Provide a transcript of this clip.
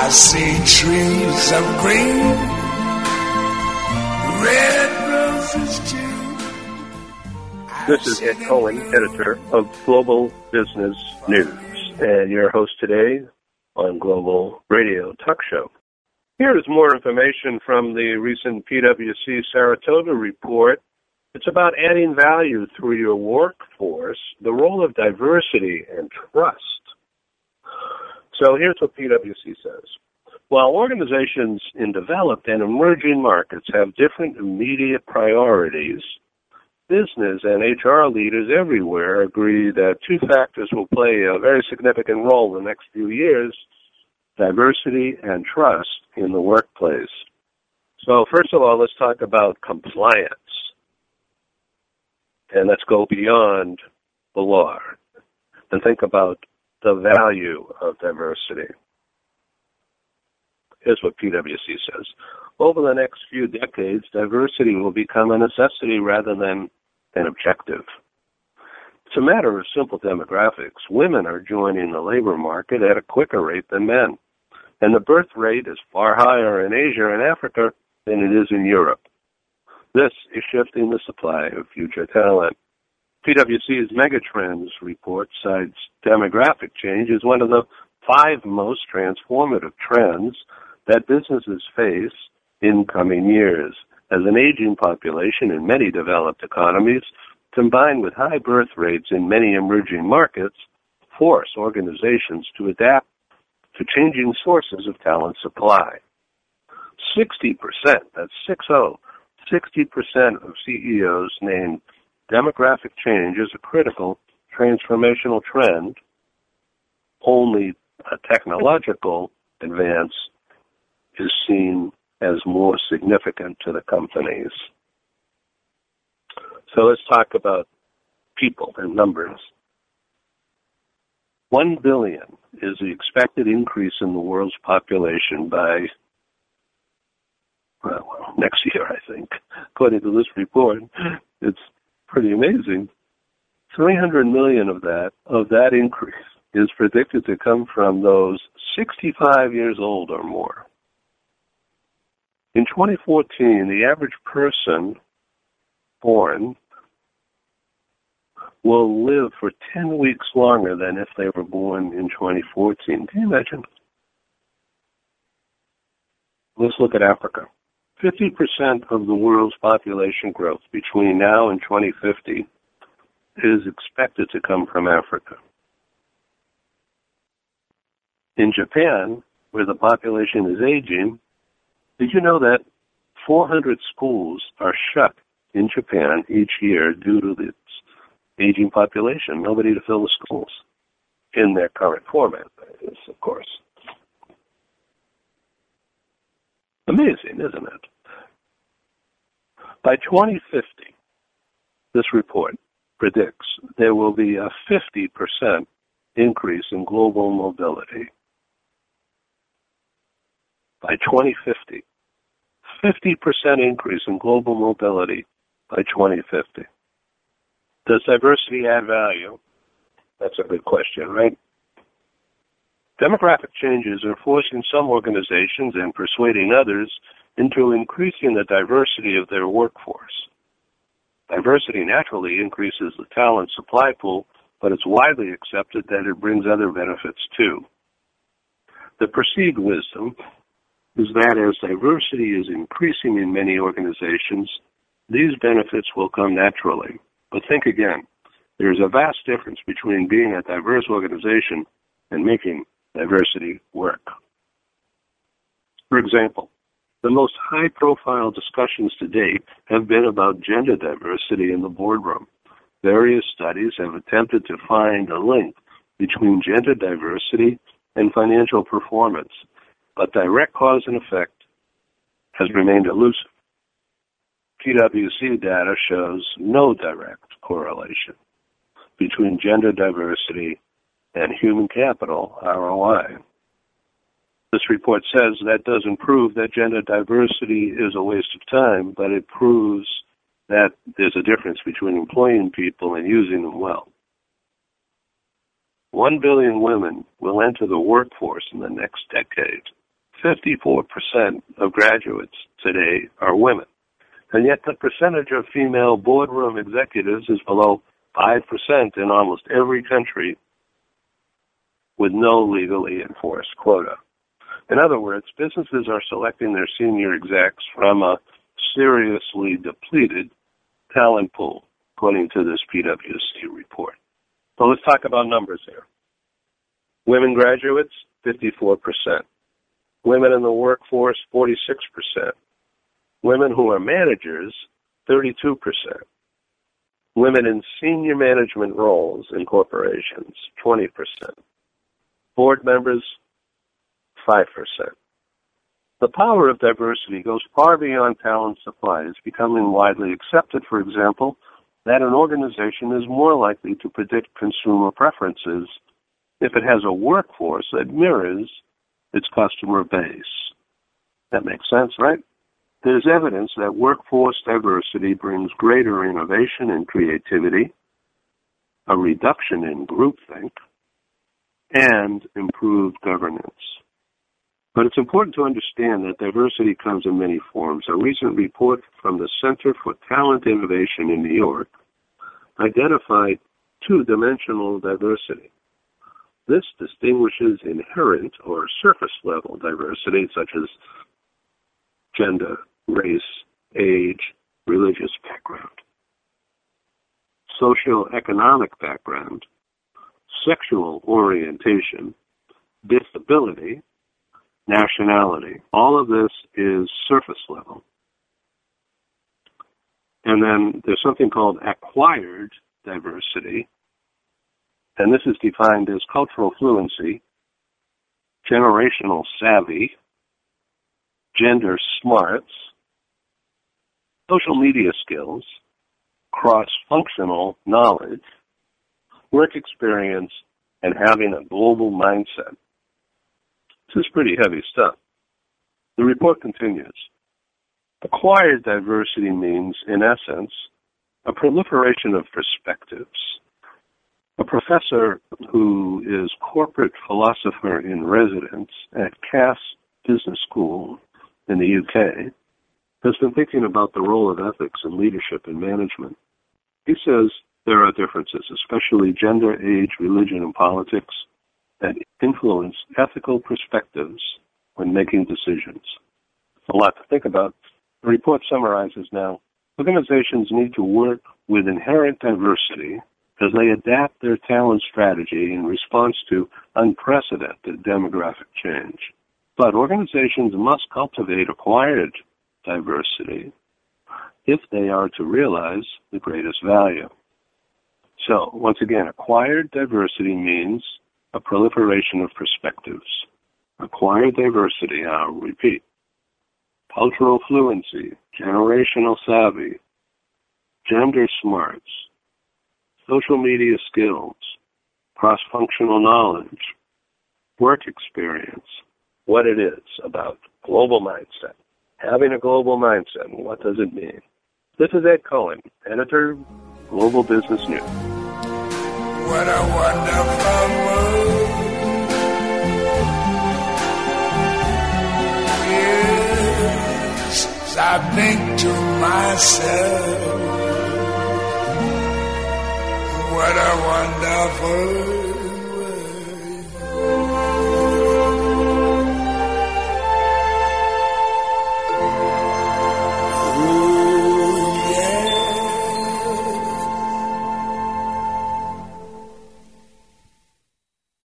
I see trees of green, red roses too. This is Ed Cohen, editor of Global Business News, and your host today on Global Radio Talk Show. Here is more information from the recent PwC Saratoga report. It's about adding value through your workforce, the role of diversity and trust. So here's what PwC says. While organizations in developed and emerging markets have different immediate priorities, business and HR leaders everywhere agree that two factors will play a very significant role in the next few years: diversity and trust in the workplace. So first of all, let's talk about compliance. And let's go beyond the law and think about the value of diversity. Here's what PwC says. Over the next few decades, diversity will become a necessity rather than an objective. It's a matter of simple demographics. Women are joining the labor market at a quicker rate than men, and the birth rate is far higher in Asia and Africa than it is in Europe. This is shifting the supply of future talent. PwC's Megatrends report cites demographic change as one of the 5 most transformative trends that businesses face in coming years, as an aging population in many developed economies, combined with high birth rates in many emerging markets, force organizations to adapt to changing sources of talent supply. 60%, that's 60% of CEOs named demographic change as a critical transformational trend. Only a technological advance is seen as more significant to the companies. So let's talk about people and numbers. 1 billion is the expected increase in the world's population by, well, next year, I think. According to this report, it's pretty amazing. 300 million of that increase is predicted to come from those 65 years old or more. In 2014, the average person born will live for 10 weeks longer than if they were born in 2014. Can you imagine? Let's look at Africa. 50% of the world's population growth between now and 2050 is expected to come from Africa. In Japan, where the population is aging, did you know that 400 schools are shut in Japan each year due to its aging population? Nobody to fill the schools in their current format, that is, of course. Amazing, isn't it? By 2050, this report predicts there will be a 50% increase in global mobility. By 2050, 50% increase in global mobility by 2050. Does diversity add value? That's a good question, right? Demographic changes are forcing some organizations and persuading others into increasing the diversity of their workforce. Diversity naturally increases the talent supply pool, but it's widely accepted that it brings other benefits too. The perceived wisdom is that as diversity is increasing in many organizations, these benefits will come naturally. But think again, there's a vast difference between being a diverse organization and making diversity work. For example, the most high-profile discussions to date have been about gender diversity in the boardroom. Various studies have attempted to find a link between gender diversity and financial performance, but direct cause and effect has remained elusive. PwC data shows no direct correlation between gender diversity and human capital ROI. This report says that doesn't prove that gender diversity is a waste of time, but it proves that there's a difference between employing people and using them well. 1 billion women will enter the workforce in the next decade. 54% of graduates today are women. And yet the percentage of female boardroom executives is below 5% in almost every country with no legally enforced quota. In other words, businesses are selecting their senior execs from a seriously depleted talent pool, according to this PwC report. So let's talk about numbers here. Women graduates, 54%. Women in the workforce, 46%. Women who are managers, 32%. Women in senior management roles in corporations, 20%. Board members, 5%. The power of diversity goes far beyond talent supply. It's becoming widely accepted, for example, that an organization is more likely to predict consumer preferences if it has a workforce that mirrors its customer base. That makes sense, right? There's evidence that workforce diversity brings greater innovation and creativity, a reduction in groupthink, and improved governance. But it's important to understand that diversity comes in many forms. A recent report from the Center for Talent Innovation in New York identified two-dimensional diversity. This distinguishes inherent or surface-level diversity, such as gender, race, age, religious background, socioeconomic background, sexual orientation, disability, nationality. All of this is surface level. And then there's something called acquired diversity, and this is defined as cultural fluency, generational savvy, gender smarts, social media skills, cross-functional knowledge, work experience, and having a global mindset. This is pretty heavy stuff. The report continues. Acquired diversity means, in essence, a proliferation of perspectives. A professor who is corporate philosopher in residence at Cass Business School in the UK has been thinking about the role of ethics in leadership and management. He says there are differences, especially gender, age, religion, and politics, that influence ethical perspectives when making decisions. A lot to think about. The report summarizes now, organizations need to work with inherent diversity as they adapt their talent strategy in response to unprecedented demographic change. But organizations must cultivate acquired diversity if they are to realize the greatest value. So, once again, acquired diversity means a proliferation of perspectives. Acquired diversity, I'll repeat. Cultural fluency, generational savvy, gender smarts, social media skills, cross-functional knowledge, work experience, what it is about global mindset. Having a global mindset, what does it mean? This is Ed Cohen, editor, Global Business News. What a wonderful world. Yes, I think to myself, what a wonderful